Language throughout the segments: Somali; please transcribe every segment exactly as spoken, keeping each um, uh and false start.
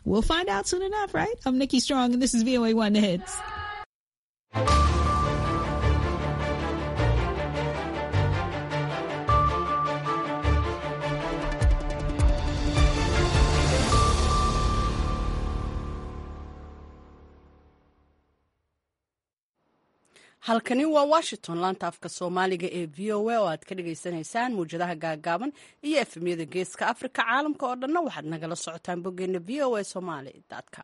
We'll find out soon enough, right? I'm Nikki Strong, and this is V O A One The Hits. halkani waa washington laanta afka soomaaliga ee v o a oo aad ka dhagaysanaysaan mawjadaha gaagaaban iyo efemyada geeska afrika caalamka oo dhanna waxaad nagala socotaan boggeena v o a somali com.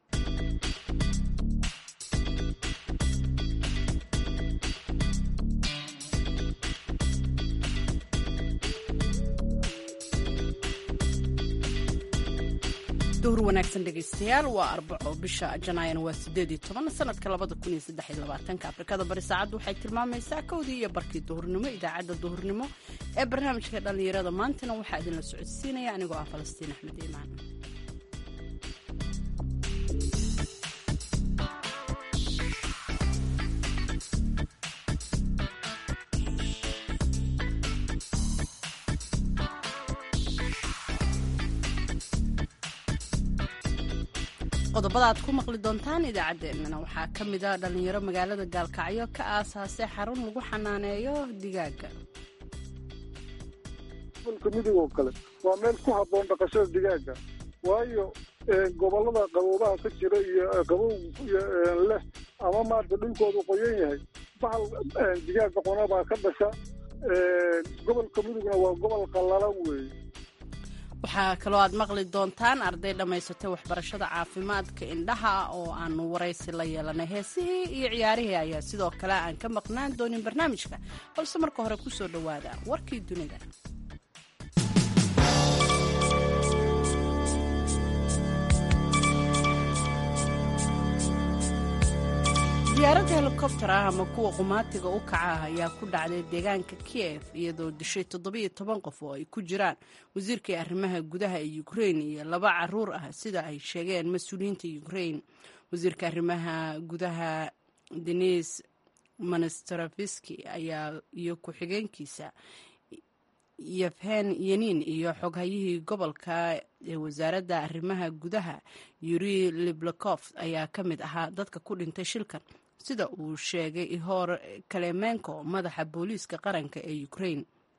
duhur wanaagsan dhegaystayaal waa arbaco bisha janaayana waa sideed iyo toban sanadka labada kun iyo saddex iyo labaatanka afrikada bari saacaddu waxay tilmaamaysaa kowdii iyo barkii duhurnimo idaacadda duhurnimo ee barnaamijka dhallinyarada maantana waxaa idinla socodsiinaya anigoo ah falastiin axmed iimaan. qodobada aad ku maqli doontaan idaacaddeenana waxaa ka mid a dhallinyaro magaalada gaalkacyo ka aasaasay xarun lagu xanaaneeyo digaaga. gobolka midug oo kale waa meel ku habboon dhaqashada digaaga waayo gobollada qaboobaha ka jira iyo qabow leh ama maarta dhulkoodu qoyan yahay bahal digaaga qonabaa ka dhasha. gobolka midugna waa gobol qallalan weeye. waxaa kaloo aad maqli doontaan arday dhammaysatay waxbarashada caafimaadka indhaha oo aanu waraysi la yeelanay. heesihii iyo ciyaarihii ayaa sidoo kale aan ka maqnaan doonin barnaamijka, balse marka hore ku soo dhowaada warkii dunida. diyaarad helikobtar ah ama kuwa qumaatiga u kaca ah ayaa ku dhacday deegaanka kiev iyadoo dishay toddobiyo toban qof oo ay ku jiraan wasiirkai arrimaha gudaha ee ukrain iyo laba caruur ah sida ay sheegeen mas-uuliyiinta ukrain. wasiirka arrimaha gudaha denis monasteraviski ayaa iyo ku-xigeenkiisa yefhen yenin iyo xoghayihii gobolka ee wasaaradda arrimaha gudaha yuri liblakof ayaa ka mid ahaa dadka ku dhintay shilkan, sida uu sheegay ihor kalemenko madaxa booliiska qaranka ee ukrain.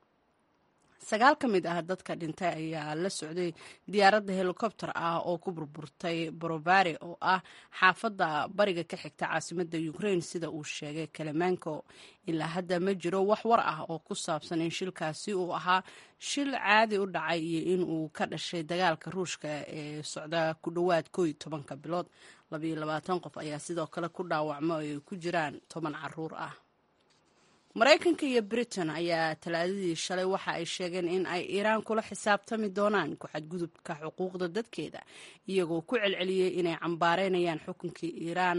sagaal ka mid ah dadka dhintay ayaa la socday diyaaradda helikobtar ah oo ku burburtay borobare oo ah xaafadda bariga ka xigta caasimadda ukrain, sida uu sheegay kalemenko. ilaa hadda ma jiro wax war ah oo ku saabsan in shilkaasi uu ahaa shil caadi u dhacay iyo in uu ka dhashay dagaalka ruushka ee socda ku dhowaad koo iyo tobanka bilood. labayo labaatan qof ayaa sidoo kale ku dhaawacmo oo ay ku jiraan toban caruur ah. maraykanka iyo britain ayaa talaadadii shalay waxa ay sheegeen in ay iiraan kula xisaabtami doonaan ku xadgudubka xuquuqda dadkeeda, iyagoo ku celceliyey inay cambaareynayaan xukunkii iiraan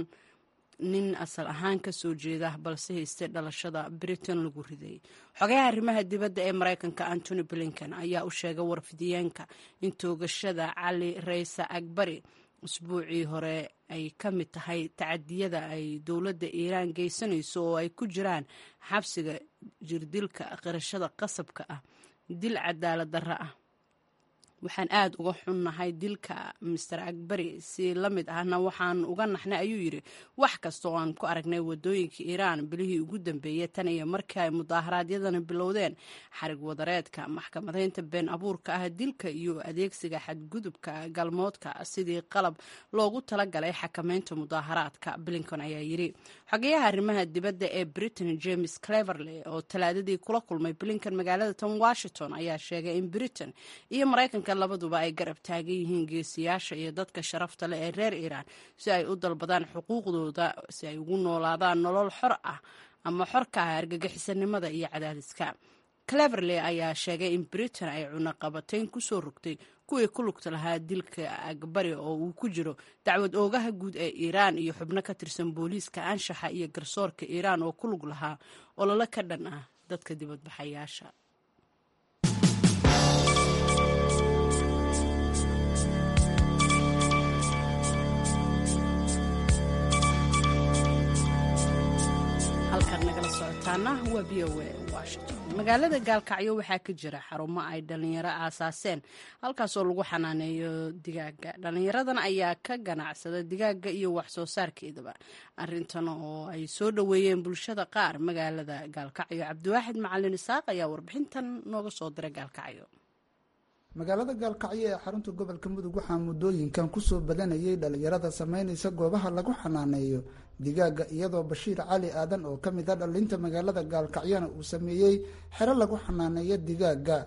nin asal ahaan ka soo jeeda balse haystay dhalashada britain lagu riday. xogayaha arrimaha dibadda ee maraykanka antony blinken ayaa u sheegay warfidiyeenka in toogashada cali raysa agbari usbuucii hore ay ka mid tahay tacadiyada ay dowladda iiraan geysanayso oo ay ku jiraan xabsiga, jirdilka, qirashada qasabka ah, dil cadaalad darro ah. waxaan aad uga xunnahay dilka master agbari, si la mid ahna waxaan uga naxnay ayuu yidhi wax kasta oo aan ku aragnay wadooyinka iiraan bilihii ugu dambeeyey tan iyo markii ay mudaaharaadyadana bilowdeen. xarig wadareedka, maxkamadaynta been abuurka ah, dilka iyo adeegsiga xadgudubka galmoodka sidii qalab loogu talagalay xakamaynta mudaaharaadka. blinken ayaa yidhi. xogayaha arrimaha dibadda ee britain james cleverley oo talaadadii kula kulmay blinken magaalada tan washington ayaa sheegay in britain iyo maraykanka labaduba ay garab taagan yihiin geesiyaasha iyo dadka sharafta leh ee reer iiraan si ay u dalbadaan xuquuqdooda, si ay ugu noolaadaan nolol xor ah ama xorka ah argagixisanimada iyo cadaadiska. cleverley ayaa sheegay in britain ay cunaqabatayn ku soo rogtay kuwii ku lugta lahaa dilka agbari oo uu ku jiro dacwad oogaha guud ee iiraan iyo xubno ka tirsan booliiska anshaxa iyo garsoorka iiraan oo ku lug lahaa olole ka dhan ah dadka dibadbaxayaasha. halkaad nagala socotaan socotaana waa v o a washington. magaalada gaalkacyo waxaa ka jira xarumo ay dhalinyaro aasaaseen halkaasoo lagu xanaaneeyo digaaga. dhalinyaradan ayaa ka ganacsada digaaga iyo wax soo saarkeedaba, arintan oo ay soo dhoweeyeen bulshada qaar magaalada gaalkacyo. cabdiwaaxid macalin isaaq ayaa warbixintan nooga soo diray gaalkacyo. magaalada gaalkacyo ee xarunta gobolka mudug waxaa muddooyinkan kusoo badanayay dhalinyarada sameynaysa goobaha lagu xanaaneeyo digaaga, iyadoo bashiir cali aadan oo ka mid a dhalinta magaalada gaalkacyona uu sameeyey xero lagu xanaaneeyo digaaga.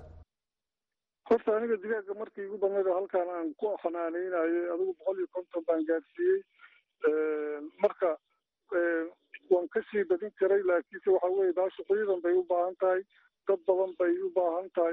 horta aniga digaaga markii igu badnayd halkaan aan ku xanaaneynayo adigu boqol iyo konton baan gaarsiiyey. marka waan kasii badin karay, laakiinse waxa weye baashu ciidan bay u baahan tahay, dad badan bay u baahan tahay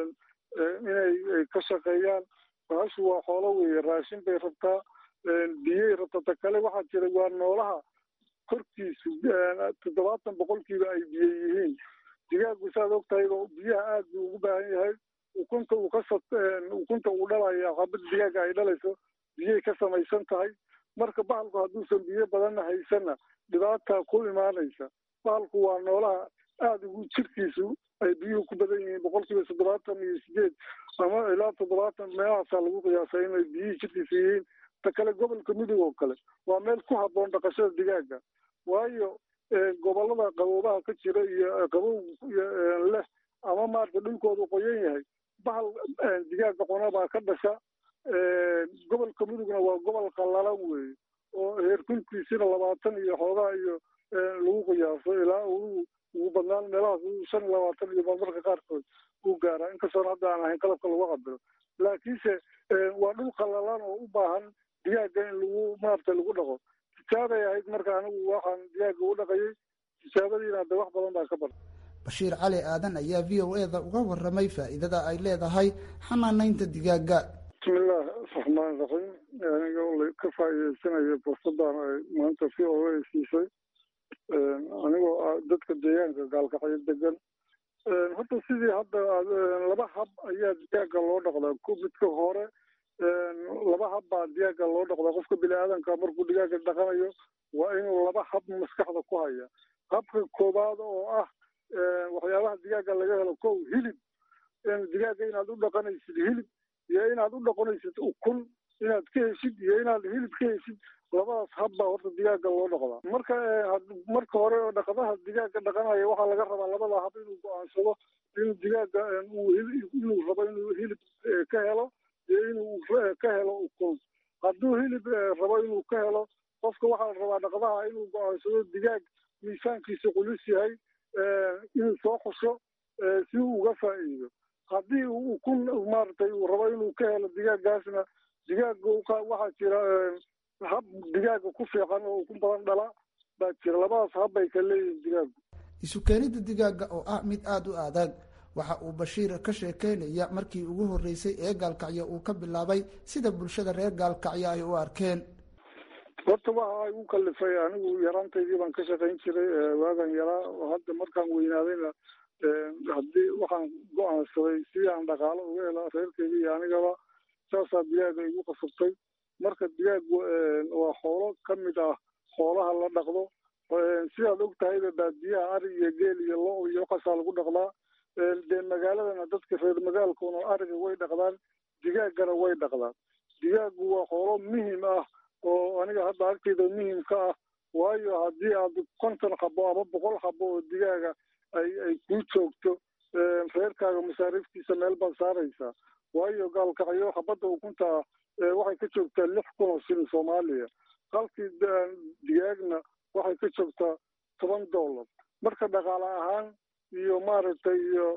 inay ka shaqeeyaan. baashu waa xoolo weye, raashin bay rabtaa, biyey rabtaa. ta kale waxaa jira waa noolaha korkiisu toddobaatan boqolkiiba ay biyo yihiin. digaagu saad og tahay biyaha aad buu ugu baahan yahay. ukunta uu ka ukunta uu dhalaya xabad digaaga ay dhalayso biyey ka samaysan tahay. marka bahalku hadduusan biyo badanna haysanna dhibaataa ku imaanaysa. bahalku waa noolaha aada ugu jirkiisu ay biyuhu ku badan yihiin, boqolkiiba toddobaatan iyo sideed ama ilaa toddobaatan meelahaasaa lagu qiyaasay inay biyihii jirkiisa yihiin. ta kale gobolka mudug oo kale waa meel ku habboon dhaqashada digaaga, waayo gobolada qaboobaha ka jira iyo qabow leh ama maarata dhulkoodu qoyan yahay, bahal digaaga qonabaa ka dhasha. gobolka mudugna waa gobol qallalan weeye oo heerkulkiisina labaatan iyo xoogaa iyo lagu qiyaaso ilaa ugu badnaan meelahaas shan iyo labaatan iyo marmarka qaarkood uu gaaraa, inkastoona hadda aan ahayn qalabka lagu cabiro. laakiinse waa dhul qallalan oo u baahan digaaga in lagu maarata lagu dhaqo. tijaabay ahayd marka anigu waxaan digaaga u dhaqayay, tijaabadiina hadda wax badan baa ka barta. bashiir cali aadan ayaa v o e da uga waramay faa'iidada ay leedahay xanaanaynta digaaga. bismillaah raxmaan raxiim. aniga ka faa'iideysanayo fursadan ay maanta v o e siisay anigoo dadka deegaanka gaalkacyo degan. horta sidii hadda laba hab ayaa digaaga loo dhaqdaa. ku midka hore laba hab baa digaaga loo dhaqdaa. qofka bini-aadanka markuu digaaga dhaqanayo waa inuu laba hab maskaxda ku haya. habka koowaad oo ah waxyaabaha digaaga laga helo kow hilib, digaaga inaad u dhaqanaysid hilib iyo inaad u dhaqanaysid ukun inaad ka heshid iyo inaad hilib ka heshid. labadaas hab baa horta digaaga loo dhaqdaa. marka marka hore oo dhaqadaha digaaga dhaqanaya waxaa laga rabaa labada hab inuu go-aansado inuu digaaga inuu rabo inuu hilib ka helo iyo inuu ka helo ukun. hadduu hilib rabo inuu ka helo, qofka waxaa la rabaa dhaqdaha inuu go-aansado digaag miisaankiisa culus yahay inuu soo xusho si uu uga faa'iido. haddii uu ukun maaragtay uu rabo inuu ka helo digaaggaasna, digaaga waxaa jira hab digaaga ku fiican oo ukun badan dhala baa jira. labadaas hab bay ka leeyihiin digaagu. isu keenida digaaga oo ah mid aada u adag, waxa uu bashiir ka sheekeynaya markii ugu horreysay ee gaalkacyo uu ka bilaabay sida bulshada reer gaalkacyo ay u arkeen. horta waxa ay u kalifay anigu yaraantaydii baan ka shaqayn jiray waagan yaraa. hadda markaan weynaadayna haddii waxaan go-aansaday sidii aan dhaqaalo uga hela reerkeyga iyo anigaba, saasaa digaaga igu qasabtay. marka digaagu waa xoolo ka mid ah xoolaha la dhaqdo. sidaad og tahayba baadiyaha ari iyo geel iyo lo iyo waxaasaa lagu dhaqdaa. dee magaaladana dadka reer magaalkuna ariga way dhaqdaan, digaagana way dhaqdaan. digaagu waa xoolo muhim ah oo aniga hadda agteyda muhim ka ah, waayo haddii aad konton xabo ama boqol xabo oo digaaga ay ay kuu joogto, reerkaaga masaariiftiisa meel baad saaraysaa. waayo gaalkacyo xabadda ukunta waxay ka joogtaa lix kun oo shilin soomaaliya, halkii digaagna waxay ka joogtaa toban dollar. marka dhaqaale ahaan iyo maaragtay iyo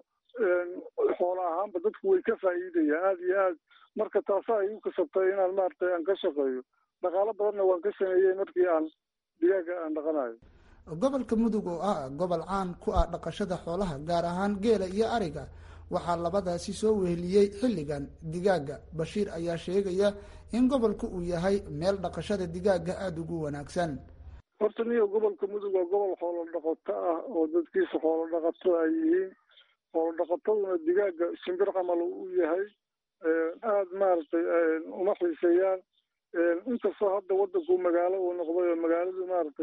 xoolo ahaanba dadku way ka faa'iidayaan aada iyo aad. marka taasa ay u kasabtay inaan maaragtay aan ka shaqeeyo. dhaqaalo badanna waan ka sameeyey markii aan digaaga aan dhaqanayo. gobolka mudug oo ah gobol caan ku ah dhaqashada xoolaha gaar ahaan geela iyo ariga, waxaa labadaasi soo weheliyey xilligan digaaga. bashiir ayaa sheegaya in gobolku uu yahay meel dhaqashada digaaga aada ugu wanaagsan. horta niyo gobolka mudug waa gobol xoolo dhaqato ah oo dadkiisa xoolo dhaqato ay yihiin. xoolo dhaqataduna digaaga shimbir camal u yahay, aada maaragtay uma xiiseeyaan. inkastoo hadda wadanku magaalo uu noqday oo magaaladu maaragtay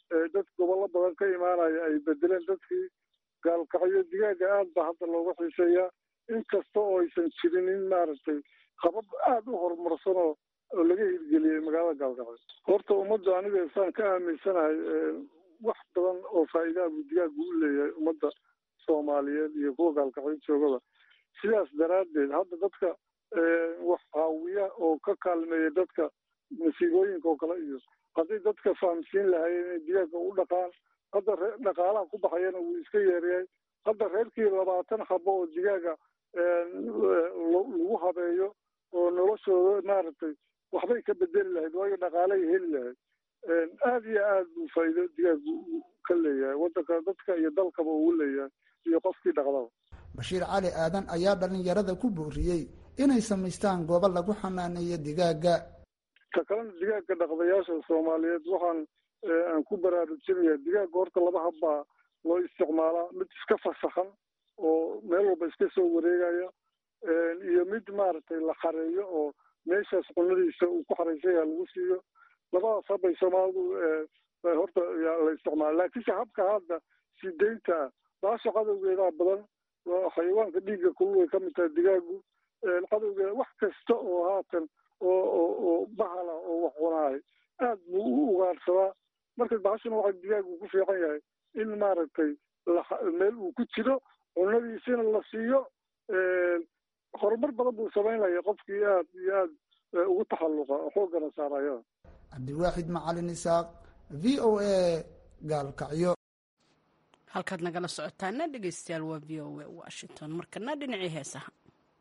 dad gobollo badan ka imaanaya ay bedeleen dadkii gaalkacyo digaaga aad ba hadda looga xiiseeyaa inkasta oo aysan jirin in maaragtay qabab aada u horumarsan oo oo laga hirgeliyey magaalada gaalkacyo horta ummadda aniga isaan ka aaminsanahay wax badan oo faa'iidaha buu digaagu u leeyahay ummadda soomaaliyeed iyo kuwa gaalkacyo joogaba sidaas daraaddeed hadda dadka wax caawiya oo ka kaalmeeya dadka masiibooyinka oo kale iyo haddii dadka fahamsiin lahaayeen inay digaaga u dhaqaan hadda dhaqaalaha ku baxayana wuu iska yeeryahay hadda reerkii labaatan habo oo digaaga lagu habeeyo oo noloshooda maaragtay waxbay ka bedeli lahayd waayo dhaqaalay heli lahayd aad iyo aad buu faa'iido digaagu ka leeyahay waddanka dadka iyo dalkaba ugu leeyahay iyo qofkii dhaqdaba bashiir cali aadan ayaa dhalinyarada ku booriyey inay samaystaan goobo lagu xanaaneeyo digaaga ta kalena digaaga dhaqdayaasha soomaaliyeed waxaan aan ku baraarujinaya digaaga horta laba habbaa loo isticmaalaa mid iska fasakhan oo meel walba iska soo wareegaya iyo mid maaragtay la xareeyo oo meeshaas cunadiisa uu ku xaraysan yaha lagu siiyo labadaas habbay soomaalidu horta la isticmaala laakiinse habka hadda sii deynta ah baasha cadowgeedaa badan xayawaanka dhiigga kulul way ka mid tahay digaagu cadowgeeda wax kasta oo haatan oo oo oo bahala oo wax cunaahay aad buu u ugaarsadaa marka bahashana waxaa digaagu ku fiican yahay in maaragtay meel uu ku jiro cunadiisina la siiyo horumar badan buu samaynaya qofkii aad iyo aad ugu taxalluqa xoogana saaraya cabdiwaaxid macalin isaaq v o a gaalkacyo halkaad nagala socotaana dhegeystayaal waa v o a washington markana dhinacii heesaha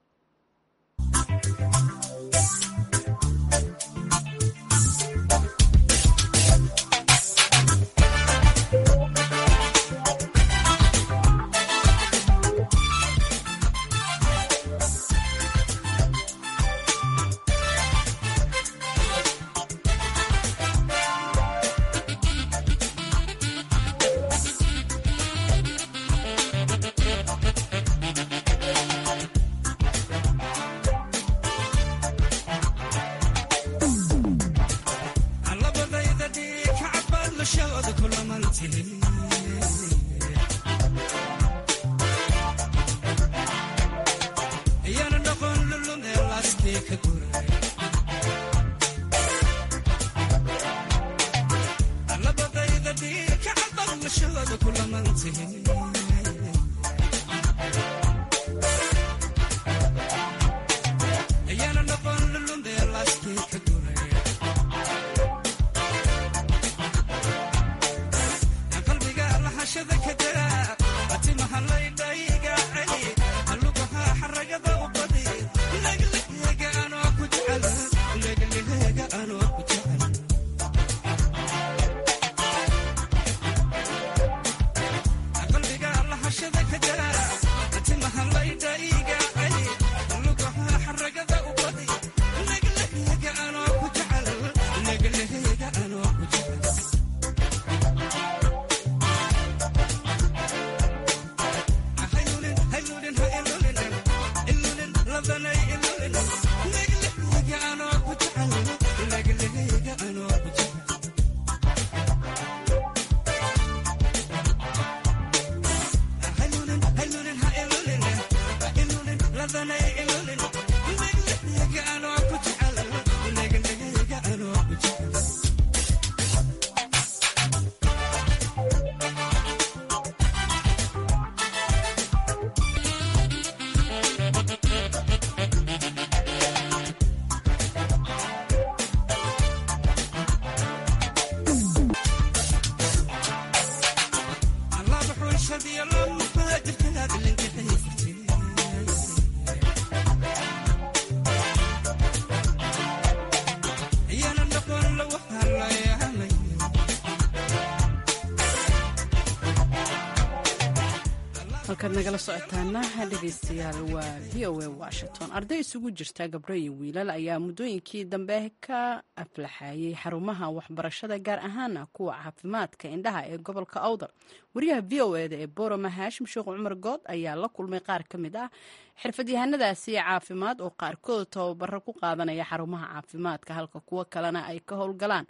halkaad nagala socotaana dhegeystayaal waa v o a washington arday isugu jirta gabdho iyo wiilal ayaa muddooyinkii dambe ka aflaxayay xarumaha waxbarashada gaar ahaana kuwa caafimaadka indhaha ee gobolka awdal wariyaha v o eda ee boorama haashim sheekh cumar good ayaa la kulmay qaar ka mid ah xirfadyahanadaasi caafimaad oo qaarkood tababaro ku qaadanaya xarumaha caafimaadka halka kuwo kalena ay ka howlgalaan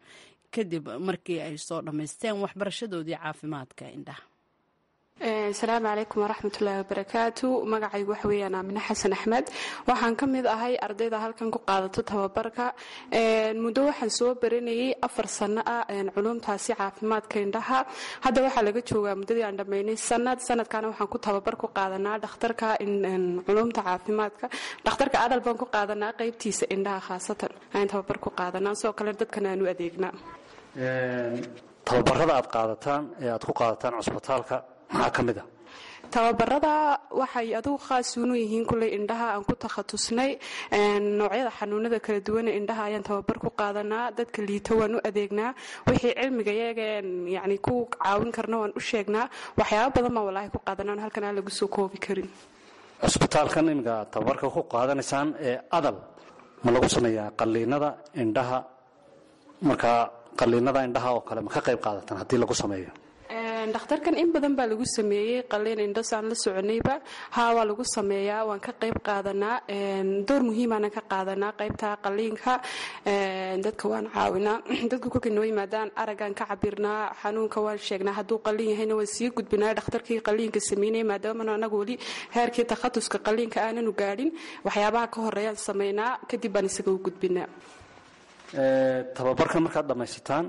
kadib markii ay soo dhammaysteen waxbarashadoodii caafimaadka indhaha. asalaamu calaykum waraxmatullaahi wabarakaatu. magacaygu waxa weeyaan aamine xasan axmed. waxaan ka mid ahay ardayda halkan ku qaadato tababarka. muddo waxaan soo baranayay afar sano ah culumtaasi caafimaadka indhaha. hadda waxaa laga joogaa muddadii aan dhammaynay sanad sanadkana waxaan ku tababar ku qaadanaa dhakhtarka culumta caafimaadka. dhakhtarka adal baan ku qaadanaa qaybtiisa indhaha khaasatan ayaan tababar ku qaadanaa, sidoo kale dadkan aan u adeegnaa. tababarada aad qaadataan ee aad ku qaadataan cusbitaalka maxaa ka mid ah? tababarada waxay adugu khaas uunu yihiin kulley indhaha aan ku takhatusnay. noocyada xanuunada kala duwane indhaha ayaan tababar ku qaadanaa. dadka liita waan u adeegnaa. wixii cilmiga yageen yani ku caawin karna waan u sheegnaa. waxyaaba badan baan walaahi ku qaadanaa halkan aan lagu soo koobi karin. cusbitaalkan imiga tababarka ku qaadanaysaan ee adal ma lagu sameeyaa qalliinada indhaha? markaa qalliinada indhaha oo kale ma ka qayb qaadataan haddii lagu sameeyo? dhakhtarkan in badan baa lagu sameeyey qalliin indhasaan la soconayba. haa waa lagu sameeyaa, waan ka qayb qaadanaa. door muhiimaana ka qaadanaa qaybta qalliinka. dadka waan caawinaa. dadka kolkay noo yimaadaan aragaan ka cabirnaa, xanuunka waan sheegnaa. hadduu qalliin yahayna waan sii gudbinaa dhakhtarkii qalliinka sameynaya, maadaamana anagu weli heerkii takhatuska qalliinka aananu gaadhin. waxyaabaha ka horeeyaan sameynaa, kadib baan isaga u gudbinaa. tababarkan markaad dhammaysataan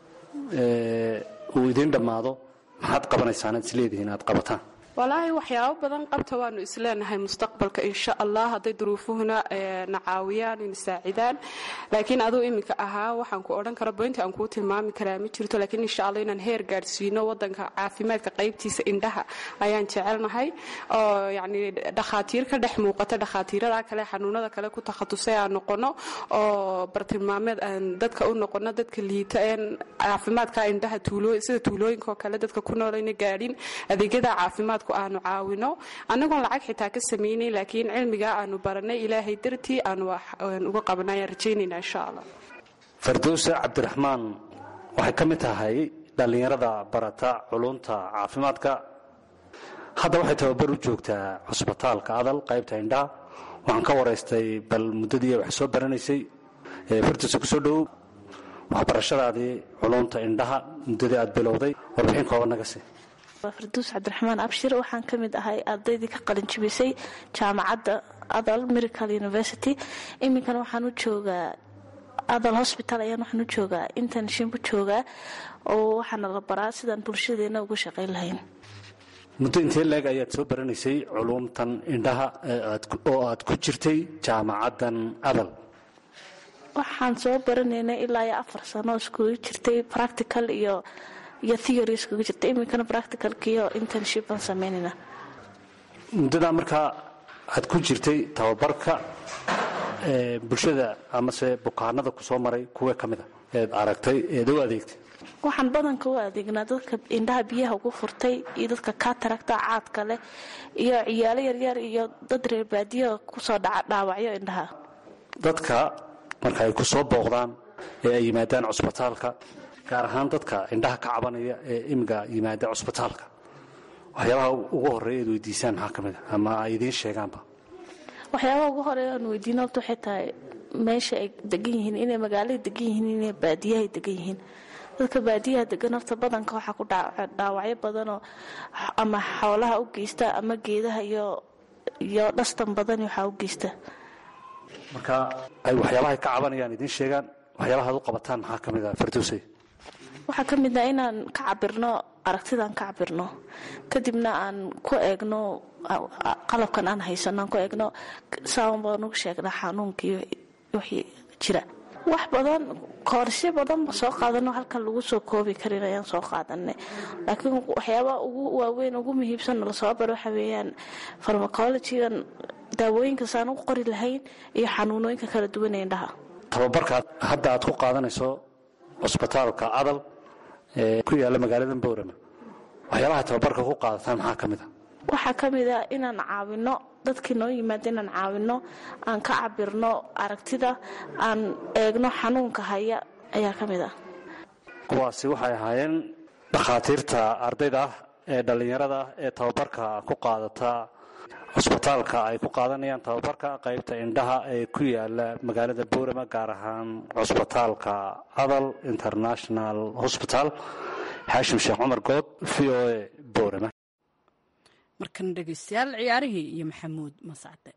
uu idiin dhammaado maxaad qabanaysaan aad isleedihiin aad qabataan? walaahi waxyaabo badan qabta waanu isleenahay mustaqbalka insha allah, hadday duruufuhuna na caawiyaan na saacidaan. laakiin aduu iminka ahaa waxaan ku odhan kara boynta aan kuu tilmaami karaa ma jirto, laakiin insha allah inaan heer gaadhsiino wadanka caafimaadka qaybtiisa indhaha ayaan jecelnahay. oo yacni dhakhaatiir ka dhex muuqata dhakhaatiirada kale xanuunada kale ku takhatusay aan noqono, oo bartilmaameed aan dadka u noqono, dadka liita een caafimaadka indhaha tuulo sida tuulooyinka oo kale dadka ku noolayna gaadhin adeegyada caafimaad aanu caawino anagoon lacag xitaa ka samaynay, laakiin cilmigaa aanu baranay ilaahay dartii aanu uga qabanayaan rajaynayna insha allah. fardowsa cabdiraxmaan waxay ka mid tahay dhallinyarada barata culunta caafimaadka. hadda waxay tababar u joogtaa cusbitaalka adal qaybta indhaha. waxaan ka waraystay bal muddadii wax soo baranaysay. fardowsa kusoo dhowow waxbarashadaadii culunta indhaha muddadii aad bilowday warbixin kooban naga sii. farduus cabdiraxmaan abshir. waxaan ka mid ahay ardaydii ka qalinjibisay jaamacadda adal medical university. iminkana waxaan u joogaa adal hospital ayaan waxaan u joogaa internship u joogaa, oo waxaana la baraa sidaan bulshadeena uga shaqayn lahayn. muddo intee leeg ayaad soo baranaysay culumtan indhaha oo aad ku jirtay jaamacaddan adal? waxaan soo baranaynay ilaa iyo afar sano iskugu jirtay practical iyo iyo theory iskugu jirta. iminkana practicalkiiyo internship aan samaynayna. muddadaa markaa aad ku jirtay tababarka bulshada amase bukaanada ku soo maray kuwee ka mida eed aragtay eed u adeegtay? waxaan badanka u adeegnaa dadka indhaha biyaha ugu furtay iyo dadka kataragta caadka leh iyo ciyaalo yaryar iyo dad reer baadiya kusoo dhaca dhaawacyo indhaha. dadka marka ay ku soo booqdaan ee ay yimaadaan cusbitaalka, gaar ahaan dadka indhaha ka cabanaya ee imiga yimaada cusbitaalka, waxyaabaha ugu horeeya eed weydiisaan maxaa ka mid a ama ay idiin sheegaanba? waxyaabaha ugu horeeya aan weydiino horta waxay tahay meesha ay degan yihiin, inay magaalada degan yihiin, inay baadiyaha degan yihiin. dadka baadiyaha degan horta badanka waxaa ku dhaawacyo badanoo ama xoolaha u geysta ama geedaha iyo iyo dhastan badan waxaa u geysta. marka ay waxyaabahay ka cabanayaan idiin sheegaan, waxyaabaha ad u qabataan maxaa ka mid a fardowsay? waxaa ka mid ah inaan ka cabirno aragtidaan ka cabirno, kadibna aan ku eegno qalabkan aan haysano, aan ku eegno saan baan ugu sheegnaa xanuunkii wixii jira. wax badan koorsyo badan ba soo qaadano halkan lagu soo koobi karin ayaan soo qaadanay, laakiin waxyaabaha ugu waaweyn ugu muhiimsan la soo baro waxa weeyaan pharmacology-gan, daawooyinka saan u qori lahayn iyo xanuunooyinka kala duwan ee indhaha. tababarka hadda aad ku qaadanayso cusbitaalka adal ee ku yaala magaalada Boorama, waxyaabaha tababarka ku qaadataan maxaa ka mid ah? waxaa ka mid ah inaan caawino dadkii noo yimaada, inaan caawino, aan ka cabirno aragtida, aan eegno xanuunka haya ayaa ka mid ah. kuwaasi waxay ahaayeen dhakhaatiirta ardayda ah ee dhallinyarada ah ee tababarka ku qaadata cusbitaalka ay ku qaadanayaan tababarka qaybta indhaha ee ku yaala magaalada boorama gaar ahaan cusbitaalka adal international hosbital. xaashim sheekh cumar good, v o a boorama. markan dhegaystayaal ciyaarihii iyo maxamuud mascade.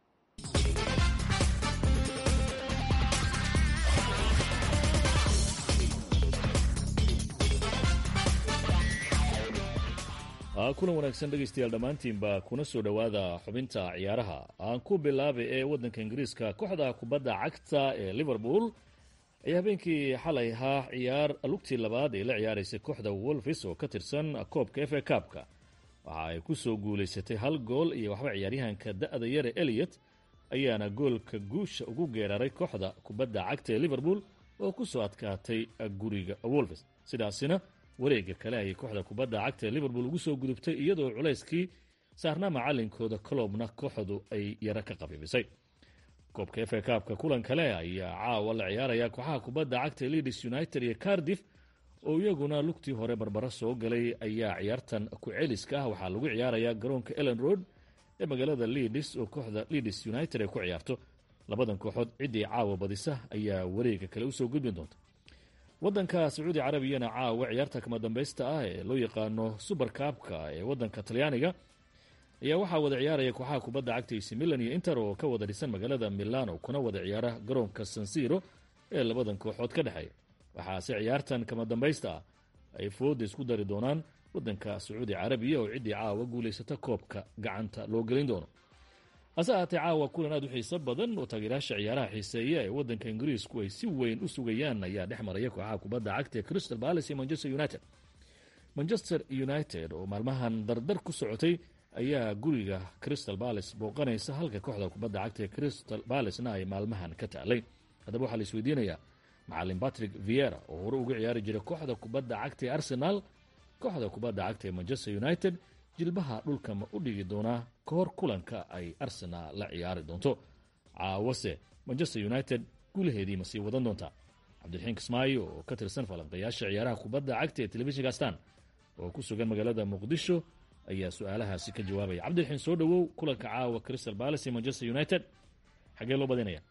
kulan wanaagsan dhegaystayaal dhammaantiinba kuna soo dhowaada xubinta ciyaaraha. aan ku bilaabay ee waddanka ingiriiska, kooxda kubadda cagta ee liverpool ayaa habeenkii xalay ahaa ciyaar lugtii labaad ee la ciyaaraysay kooxda wolves oo ka tirsan koobka f a kaabka. waxa ay ku soo guulaysatay hal gool iyo waxba ciyaaryahanka da'da yare eliot ayaana goolka guusha ugu geeraray kooxda kubadda cagta ee liverpool oo ku soo adkaatay guriga wolves. sidaasina wareegga kale ayay kooxda kubadda cagta ee liverpool ugu soo gudubtay iyadoo culayskii saarnaa macalinkooda colobna kooxdu ay yaro ka qabiibisay. koobka f a kaabka kulan kale ayaa caawa la ciyaaraya kooxaha kubadda cagta ee leeds united iyo cardiff oo iyaguna lugtii hore barbaro soo galay ayaa ciyaartan ku celiska ah waxaa lagu ciyaarayaa garoonka ellen road ee magaalada leeds oo kooxda leeds united ay ku ciyaarto. labadan kooxood ciddii caawa badisa ayaa wareegga kale usoo gudbin doonta. waddanka sacuudi carabiyana caawa ciyaarta kama dambaysta ah ee loo yaqaano super kaabka ee waddanka talyaaniga ayaa waxaa wada ciyaaraya kooxaha kubadda cagta ac milan iyo inter oo ka wada dhisan magaalada milano kuna wada ciyaara garoonka sansiro ee labadan kooxood ka dhexeeya. waxaase ciyaartan kama dambaysta ah ay fooda isku dari doonaan waddanka sacuudi carabiya oo ciddii caawa guulaysata koobka gacanta loo gelin doono. hase ahaatee caawa kulan aad u xiiso badan oo taageerayaasha ciyaaraha xiiseeya ee waddanka ingiriisku ay si weyn u sugayaan ayaa dhex maraya kooxaha kubadda cagta ee crystal palace iyo manchester united. manchester united oo maalmahan dardar ku socotay ayaa guriga crystal palace booqanaysa halka kooxda kubadda cagta ee crystal palacena ay maalmahan ka taalay. haddaba waxaa la isweydiinayaa macalin patrick viera oo hore uga ciyaari jiray kooxda kubadda cagta ee arsenal kooxda kubadda cagta ee manchester united jilbaha dhulka ma u dhigi doonaa ka hor kulanka ay arsenal la ciyaari doonto. caawase manchester united guulaheedii ma sii wadan doontaa? cabdiraxiin kismaayo oo ka tirsan falanqayaasha ciyaaraha kubadda cagta ee telefishinka astaan oo ku sugan magaalada muqdisho ayaa su-aalahaasi ka jawaabaya. cabdiraxiin soo dhowow. kulanka caawa crystal palace iyo manchester united xagee loo badinaya?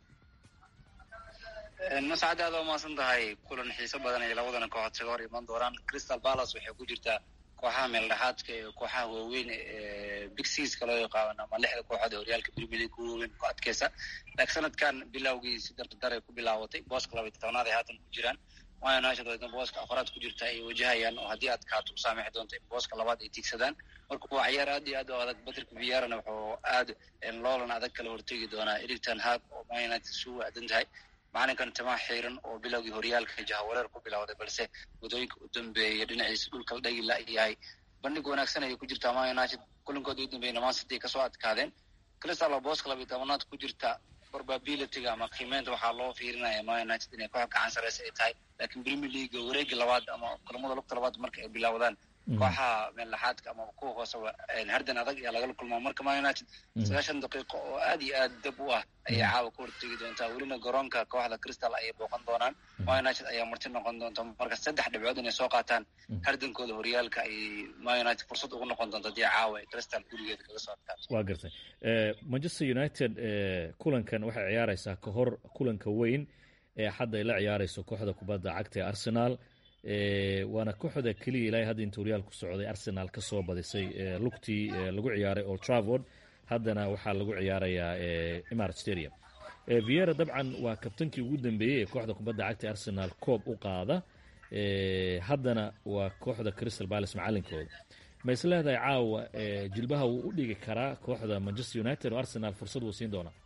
mascad aad waa mahadsan tahay. kulan xiiso badan ay labadana kooxood kaga hor iman doonaan. crystal palace waxay ku jirtaa kooxaha meeldhexaadka ee kooxaha waaweyn ee big sixka loo yaqaano ama lixda kooxood ee horyaalka premier league ku waaweyn ku adkeysa. laakiin sanadkan bilowgii si dardar ay ku bilaabatay booska laba iyo tobanaad ay haatan ku jiraan. Man United oo booska afraad ku jirta ay wajahayaan oo haddii aad kaato u saamixi doonto in booska labaad ay tiigsadaan. marka waa ciyaar aad iyo aad u adag. Patrick Vieirana wuxuu aad loolan adag kala hortegi doonaa Erik ten Hag oo Man United suu aadan tahay. macalinkan timaa xiiran oo bilowgii horyaalka jahawareer ku bilowday balse wadooyinka u dambeeyay dhinaciisa dhulka la dhagi la-yahay. bandhig wanaagsan ayay ku jirtaa Man United. kulankoodii u dambeeyay Man City kasoo adkaadeen. Crystal oo booska laba iyo tobanaad ku jirta probabilityga ama qiimeynta waxaa loo fiirinaya Man United inay koox gacan sareysa ay tahay. laakiin Premier League wareegi labaad ama kulamada lugta labaad marka ay bilowdaan kooxaha meeldhexaadka ama kuwa hooseba hardan adag ayaa lagala kulmaa. marka Man United sagaashan daqiiqo oo aad iyo aad dab u ah ayay caawa ka hortegi doontaa. welina garoonka kooxda Crystal ayay booqan doonaan. Man United ayaa marti noqon doonta. marka saddex dhibcood inay soo qaataan hardankooda horyaalka ay Man United fursad ugu noqon doonta haddii caawa ay Crystal gurigeeda kaga soo adkaato. waa gartay. manchester united kulankan waxay ciyaaraysaa ka hor kulanka weyn ee hadda ay la ciyaarayso kooxda kubadda cagta ee arsenal. waana kooxda keliya ilaa hadda inta horyaal ku socday arsenal ka soo badisay lugtii lagu ciyaaray old trafford. haddana waxaa lagu ciyaarayaa emirates stadium. viera dabcan waa kabtankii ugu dambeeyey ee kooxda kubadda cagta ee arsenal koob u qaada. haddana waa kooxda crystal palace macalinkooda. ma is leedahay caawa jilbaha wuu u dhigi karaa kooxda manchester united oo arsenal fursad wuu siin doonaa?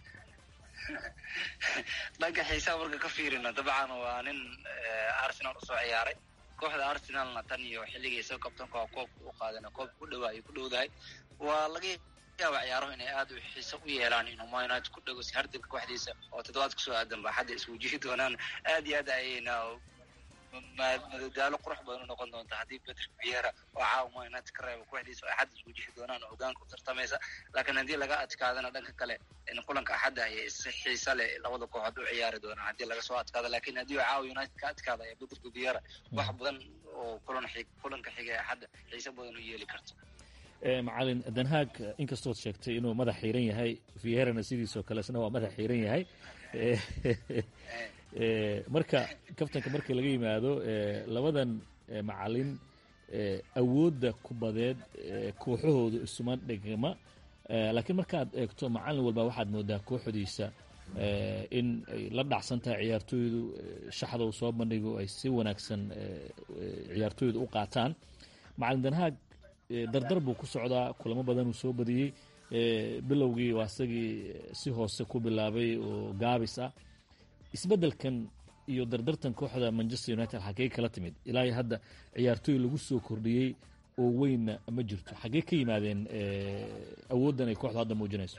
dhanka xiisaha marka ka fiirino dabcan waa nin arsenal usoo ciyaaray. kooxda arsenalna tan iyo xilligii soo kabtanka waa koobka u qaadana koobka ku dhawaa ay ku dhowdahay. waa laga yaaba ciyaaruhu inay aad u xiiso u yeelaan inuu Man United ku dhago si hardanka kooxdiisa oo toddobaad kusoo aadan ba hadda iswajihi doonaan. aad iyo aad ayayna madadaalo qurux badan u noqon doonta haddii Patrick Vieira oo caawa Man United ka reebo kooxdiisa oo axad iswajihi doonaan oo hogaanka u tartamaysa. laakiin haddii laga adkaadana dhanka kale in kulanka axadda ayay si xiisa leh labada kooxood u ciyaari doonaan haddii laga soo adkaado. laakiin haddii caawa United ka adkaada ayaa Patrick Vieira wax badan oo kulan xig kulanka xiga axadda xiisa badan u yeeli karto. macalin danhaag inkastood sheegtay inuu madax xiiran yahay vierana sidiisoo kale isna waa madax xiiran yahay marka kaftanka markii laga yimaado labadan macalin awoodda kubadeed kooxahooda isuma dhigma laakiin markaad eegto macalin walba waxaad moodaa kooxdiisa in ay la dhacsan tahay ciyaartooydu shaxda uu soo bandhigo ay si wanaagsan ciyaartooydu u qaataan macalin danhaag dardar buu ku socdaa kulamo badan uu soo badiyey bilowgii waa isagii si hoose ku bilaabay oo gaabis ah isbeddelkan iyo dardartan kooxda Manchester United xagee kala timid ilaa hadda ciyaartooy lagu soo kordhiyey oo weyn ma jirto xagee ka yimaadeen awooddan ay kooxda hadda muujinayso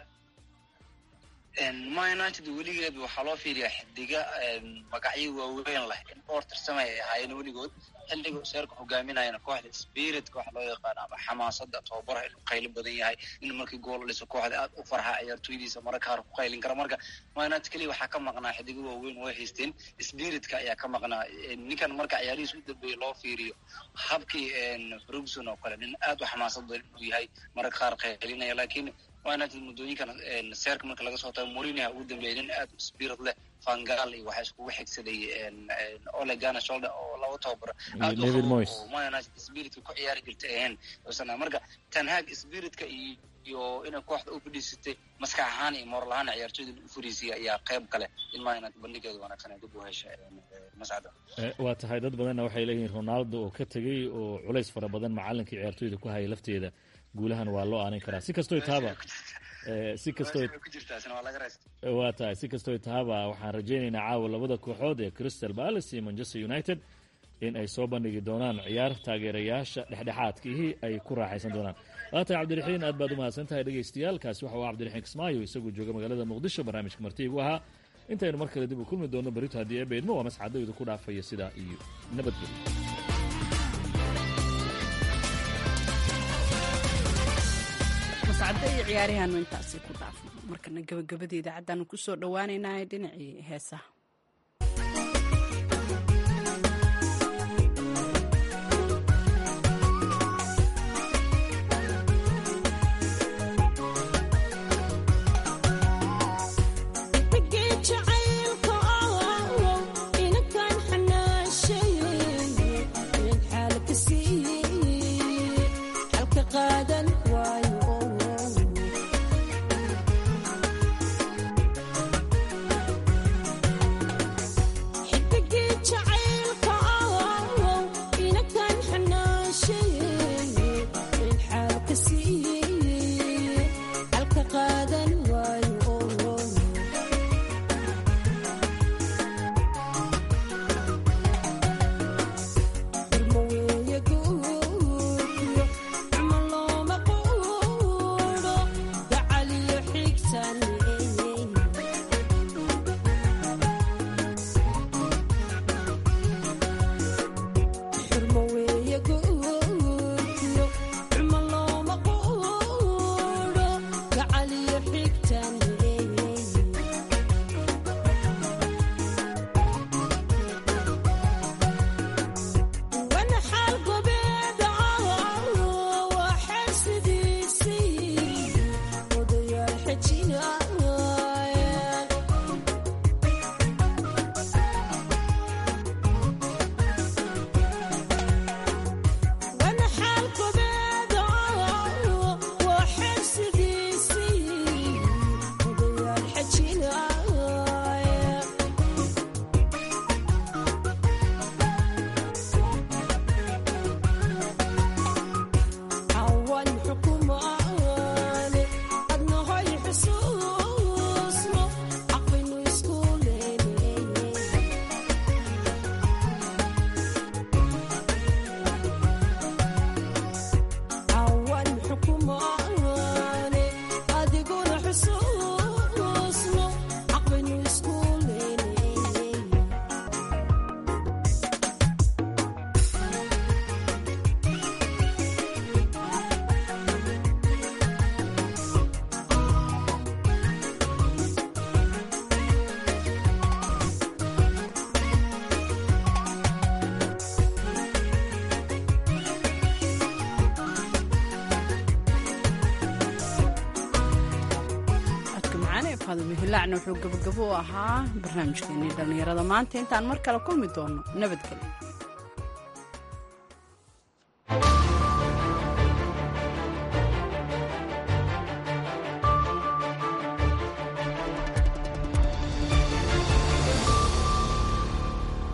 Man United weligeed waxaa loo fiiriyaa xidiga magacyo waaweyn leh in dhowr tirsan ay ahaayeen weligood xilliga seerka hogaaminayana kooxda spiritka waxa loo yaqaan ama xamaasada tababaraha inuu qaylo badan yahay in markii gool dhiso kooxda aad u farxa ciyaartooydiisa marka qaar ku qaylin kara marka Man United kaliya waxaa ka maqnaa xidiga waaweyn way haysteen spiritka ayaa ka maqnaa ninkan marka ciyaarihiisa u dambeeyay loo fiiriyo habkii Ferguson oo kale nin aad u xamaasad badan uu yahay marka qaar qaylinaya laakiin Man United muddooyinkan seerka marka laga soo tago Mourinho ugu dambeeyay nin aad u spirit leh Van Gaal iyo waxa iskugu xigsaday Ole Gunnar Solskjaer oo laba tababar aad u Man United spiritka ku ciyaari jirtay ahayn wasana marka Ten Hag spiritka iyo inay kooxda u fadhiisatay maskax ahaan iyo moral ahaan ciyaartooyda u fadhiisay ayaa qayb kale in Man United bandhigeedu wanaagsan ay dib u heshay mas'ada waa tahay dad badanna waxay leeyihiin Ronaldo oo ka tagay oo culays fara badan macalinka ciyaartooyda ku hayay lafteeda guulahan waa loo aanin karaa si kastoo taaba si kastoo waa tahay si kastoo taaba waxaan rajaynaynaa caawa labada kooxood ee Crystal Palace iyo Manchester United in ay soo bandhigi doonaan ciyaar taageerayaasha dhexdhexaadkii ay ku raaxaysan doonaan waata cabdiraxiin aad baad u mahadsan tahay dhegaystayaal kaasi waxa uu cabdiraxiin Kismaayo isagu jooga magaalada Muqdisho barnaamijka martiigu ahaa intaynu mar kale dib u kulmi doono berito haddii ay beedmo waa masxadaydu ku dhaafaya sida iyo nabadgelyo mascadda iyo ciyaarihaanu intaasi ku dhaafno markana gabagabada idaacaddaanu ku soo dhowaanaynaa dhinacii heesaha hilaacna wuxuu gabagabo u ahaa barnaamijkeenii dhallinyarada maanta intaan mar kale kulmi doono nabadgelyo